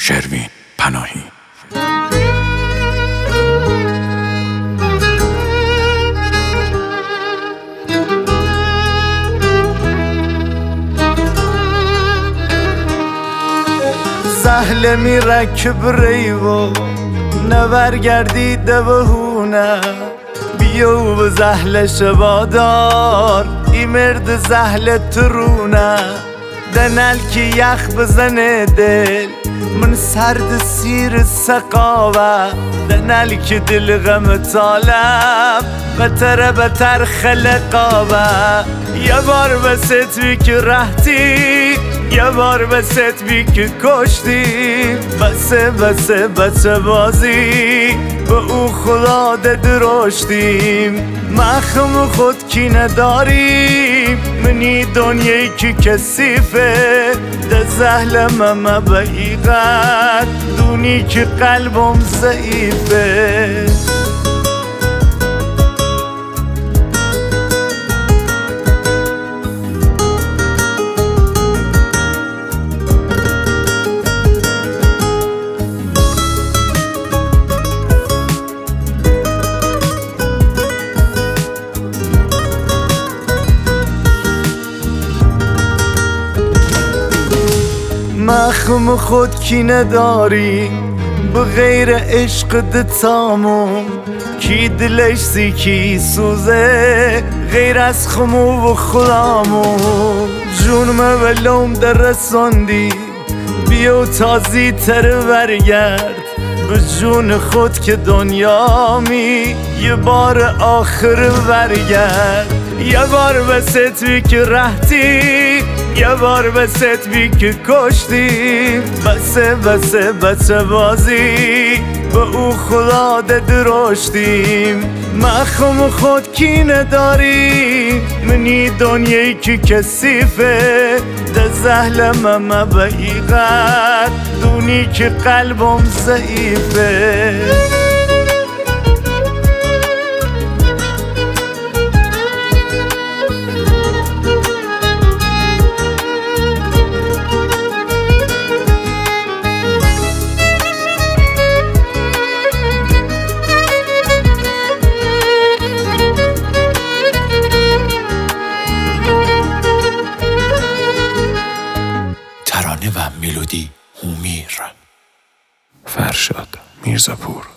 شروین پناهی. زهل میرکب ریو نبرگردیده به هونه بیو به زهل شبادار ای مرد زهل ترونه دنل که یخ بزنه دل من سرد سیر سقاوه دنل که دل غم طالب بتر خلقاوه یه بار بست بی که رهتی یه بار بست بی که کشتی بسه بازی به او خدا درشتیم مخم خود کی نداریم منی دنیایی که کسیفه ده زهلم بایقت دونی که قلبم ضعیفه مخم خود کی نداری به غیر عشق دتامون کی دلش سیکی سوزه غیر از خمو و خلامون جونم ولوم در رساندی بیو تازی تر برگرد به جون خود که دنیامی یه بار آخر برگرد یه بار بست بی که رهتی یه بار بست بی که کشتی بسه بازی به او خدا درشتیم مخم خود کی نداری منی دنیایی که کسیفه ده زهلم بایقت دونی که قلبم ضعیفه ترانه و ملودی هومیر. فرشاد میرزاپور.